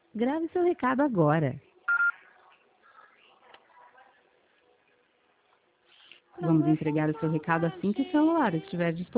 Grave seu recado agora. Vamos entregar o seu recado assim que o celular estiver disponível.